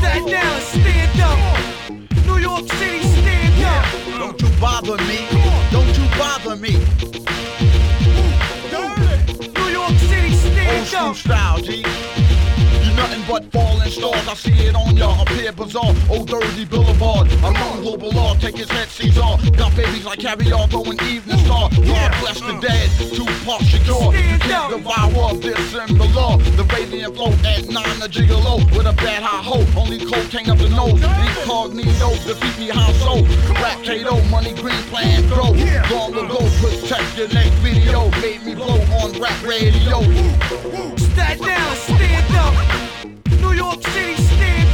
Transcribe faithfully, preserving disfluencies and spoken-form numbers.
Staten Island, stand up. New York City, stand up. Don't you bother me. Don't you bother me. New York City, stand Old school up. style, G. You nothing but falling stars. I see it on ya. Appear bizarre. Old dirty boulevard. I'm on global law. Take his head, Caesar. Got babies like caviar. Going evening star. God bless the dead. Tupac Shakur. You can't devour this in the law. The radiant flow at nine a gigolo. With a bad high hope. Only cocaine up the nose. Incognito. Defeat me how so. Rap Kato. Money green plan grow. Long ago. Protect your next video. Made me blow on rap radio. Staten Island, stand up. New York City, stand